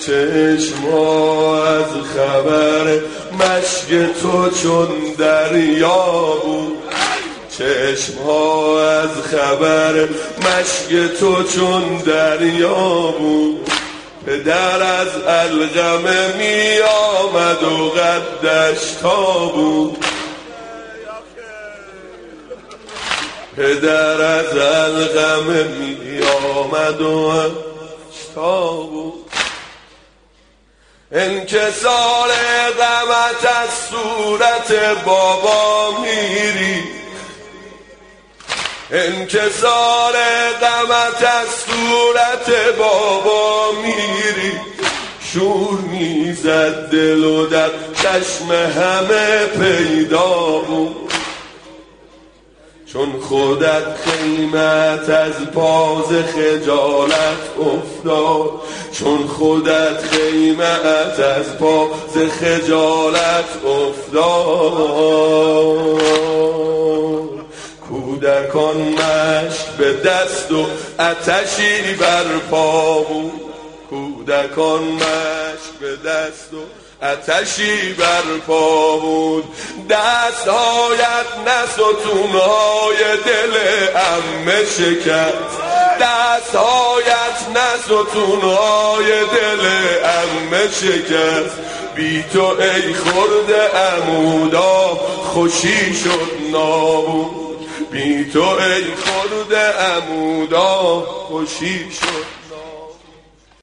چشما از خبر مشک تو چون دریا بود، چشما از خبر مشک تو چون دریا بود. پدر از القمه می آمد و قدش تا بود، پدر از القمه می آمد و قدش تا بود. انکسار غمت از صورت بابا میری، انکسار غمت از صورت بابا میری. شور میزد دل و در چشم همه پیدا بود، چون خودت خیمت از پاز خجالت افتاد، چون خودت خیمت از پاز خجالت افتاد. کودکان مشک به دست و آتشی بر پا بود، کودکان مشک به دست و آتشی بر پا بود. دستهایت نه ستونهای دل عمه شکست، دستهایت نه ستونهای دل عمه شکست. بی تو ای خرده عمودا خوشی شد نابود، بی تو ای خرده عمودا خوشی شد.